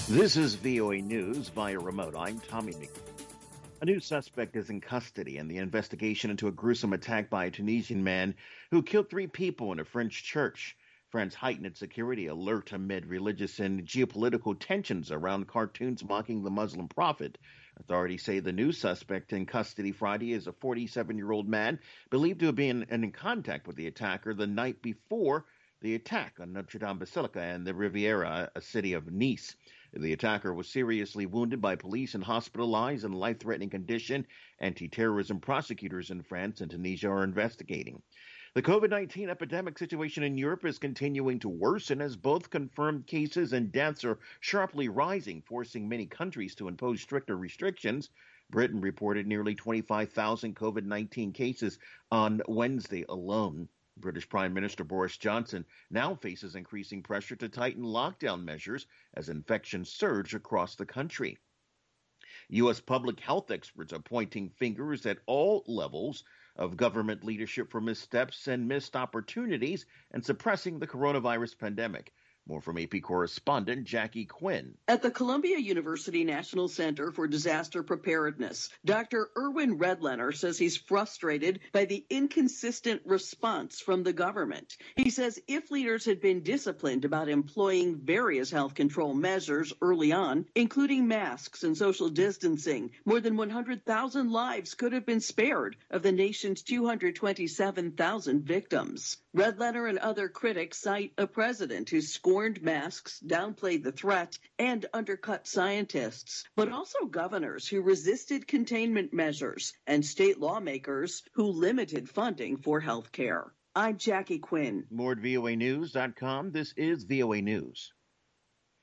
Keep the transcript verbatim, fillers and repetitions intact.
This is V O A News via remote. I'm Tommy McNeil. A new suspect is in custody in the investigation into a gruesome attack by a Tunisian man who killed three people in a French church. France heightened its security alert amid religious and geopolitical tensions around cartoons mocking the Muslim prophet. Authorities say the new suspect in custody Friday is a forty-seven-year-old man believed to have been in contact with the attacker the night before the attack on Notre Dame Basilica and the Riviera, a city of Nice. The attacker was seriously wounded by police and hospitalized in a life-threatening condition. Anti-terrorism prosecutors in France and Tunisia are investigating. The COVID nineteen epidemic situation in Europe is continuing to worsen as both confirmed cases and deaths are sharply rising, forcing many countries to impose stricter restrictions. Britain reported nearly twenty-five thousand COVID nineteen cases on Wednesday alone. British Prime Minister Boris Johnson now faces increasing pressure to tighten lockdown measures as infections surge across the country. U S public health experts are pointing fingers at all levels of government leadership for missteps and missed opportunities in suppressing the coronavirus pandemic. More from A P correspondent Jackie Quinn. At the Columbia University National Center for Disaster Preparedness, Doctor Erwin Redlener says he's frustrated by the inconsistent response from the government. He says if leaders had been disciplined about employing various health control measures early on, including masks and social distancing, more than one hundred thousand lives could have been spared of the nation's two hundred twenty-seven thousand victims. Redlener and other critics cite a president who scorned masks, downplayed the threat, and undercut scientists, but also governors who resisted containment measures and state lawmakers who limited funding for health care. I'm Jackie Quinn. More at V O A News dot com. This is V O A News.